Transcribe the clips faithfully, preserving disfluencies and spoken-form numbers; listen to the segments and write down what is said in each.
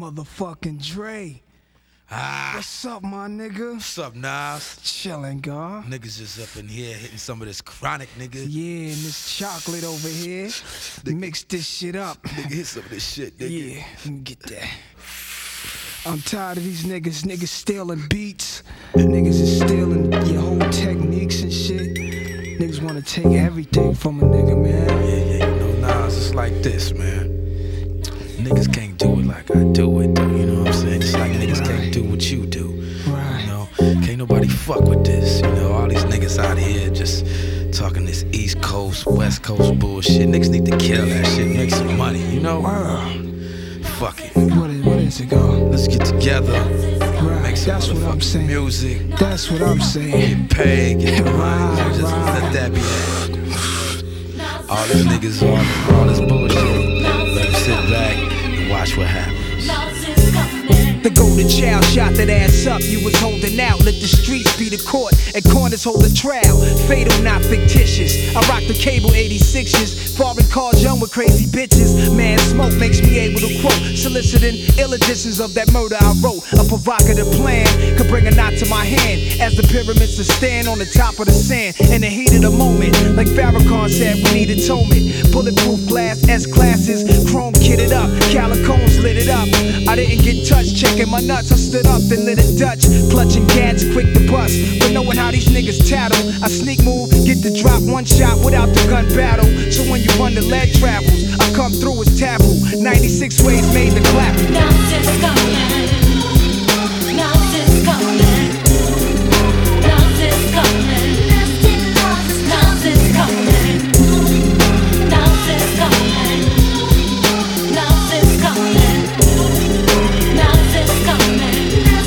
motherfucking Dre. Ah, What's up, my nigga? what's up, Nas? Chillin', God. Niggas just up in here hitting some of this chronic, nigga. Yeah, and this chocolate over here. Mix this shit up. Nigga, hit some of this shit, nigga. Yeah, let me get that. I'm tired of these niggas. Niggas stealing beats. Niggas is stealing your whole techniques and shit. Niggas wanna take everything from a nigga, man. Yeah, yeah, you know, Nas, it's like this, man. Niggas can't do it like I do it, though, you know what I'm saying? Just like niggas Right. can't do what you do. Right. You know, can't nobody fuck with this. You know, all these niggas out here just talking this East Coast, West Coast bullshit. Niggas need to kill that shit, make some money, you know? Wow. Fuck it. What is, what is it, God? Let's get together, Right. make some That's what I'm motherfucking saying. music, That's what I'm saying. get paid, get the money. Right, Just right. let that be that. All these niggas, all, all this bullshit, let them sit back and watch what happens. The golden child shot that ass up, you was holding out. Let the streets be the court and corners hold the trial. Fatal, not fictitious. I rock the cable eighty-sixes. Foreign cars young with crazy bitches. Man, smoke makes me able to quote, soliciting ill editions of that murder I wrote. A provocative plan could bring a knot to my hand as the pyramids to stand on the top of the sand. In the heat of the moment, like Farrakhan said, we need atonement. Bulletproof glass, S classes, chrome kitted up, calicones lit it up. I didn't get touched, checking my nuts. I stood up, then lit it Dutch, clutching gats, quick to bust. But knowing how these niggas tattle, I sneak move, get the drop, one shot without the gun battle. So when you run the lead travels, I come through as taboo. ninety-six ways made the clap. Now it's coming. Now it's coming. Now it's coming. Now it's coming. Now it's coming. Now it's coming. Now it's coming.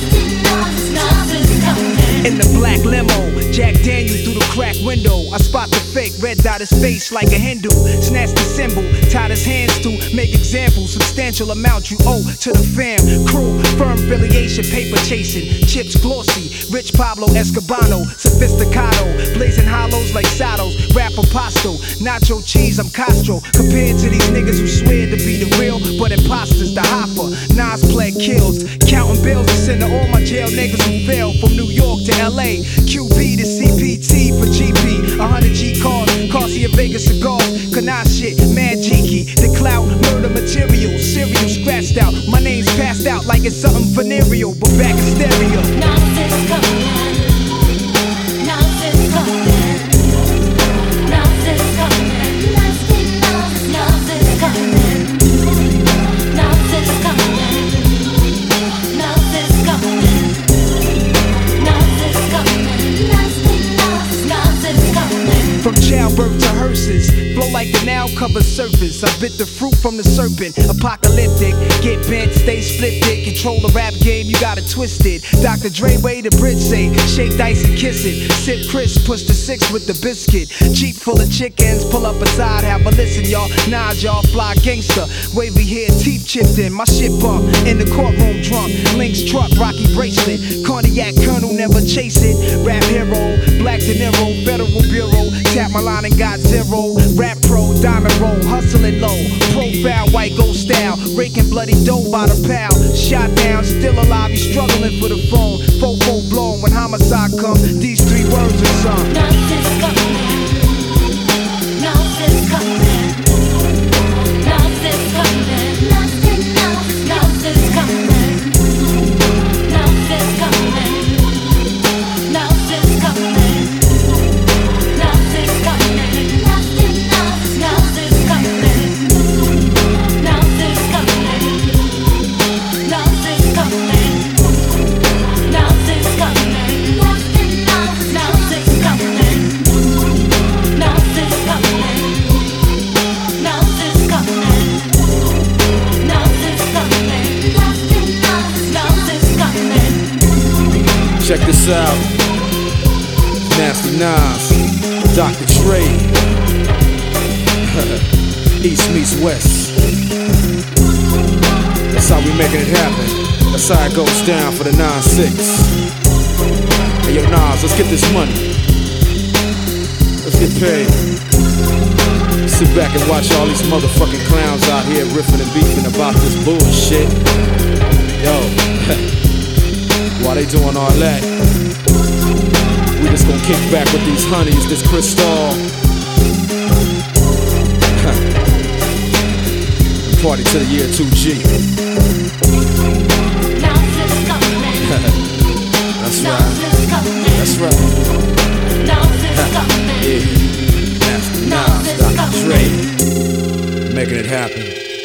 Now it's coming. In the black limo, Jack Daniels through the crack window. I spot the fake, red dot his face like a Hindu. Snatch the symbol, tied his hands to make examples. Substantial amount you owe to the fam. Crew, firm affiliation, paper chasing. Chips glossy, rich Pablo Escobano. Sophisticado, blazing hollows like Sados. Rapper Pasto, nacho cheese, I'm Castro. Compared to these niggas who swear to be the real, but imposters, the hopper. Nas pled kills, counting bills to send to all my jail niggas who fell from New York to L A. Q B to C P T for G P. one hundred G cars, Garcia Vega cigars. Canard shit, mad cheeky. The clout, murder material. Cereal scratched out. My name's passed out like it's something venereal, but back in stereo. Now it's coming. Now it's coming. Now it's coming. Now it's coming. Now it's coming. Now it's coming. Now it's coming. Now it's coming. From childbirth to hearses, flow like the now covered surface. I bit the fruit from the serpent, apocalyptic. Get bent, stay split dick. Control the rap game, you got it twisted. Doctor Dre way the bridge say, shake dice and kiss it. Sip Chris, push the six with the biscuit. Jeep full of chickens, pull up beside, have a listen, y'all. Nas, y'all fly gangster. Wavy hair, teeth chipped in. My shit bump in the courtroom drunk. Lynx truck, Rocky bracelet. Cognac Colonel never chase it. Rap hero, Black De Niro, Federal Bureau. Tap my line and got zero. Rap pro, diamond roll, hustling low. Profile, white gold style. Raking bloody dough by the pound. Shot down, still alive, you struggling for the phone. Fofo blown when homicide come. These three words are sung. Now it's coming. Now it's coming. Now it's coming. Now it's coming. Now it's coming. Now it's coming. Now it's coming. Now it's coming. Now it's coming. Now it's coming. Now it's coming. Now it's coming. Now it's coming. Now it's coming. Now it's coming. Now it's coming. Check this out. Nasty Nas, Doctor Dre. East meets West. That's how we making it happen. That's how it goes down for the nine six. Hey yo Nas, let's get this money. Let's get paid. Sit back and watch all these motherfucking clowns out here riffing and beefing about this bullshit. they doing all that. We just gonna kick back with these honeys, this Cristal. Party to the year two G. That's right. That's right. Yeah. Master Nas, Doctor Dre, making it happen.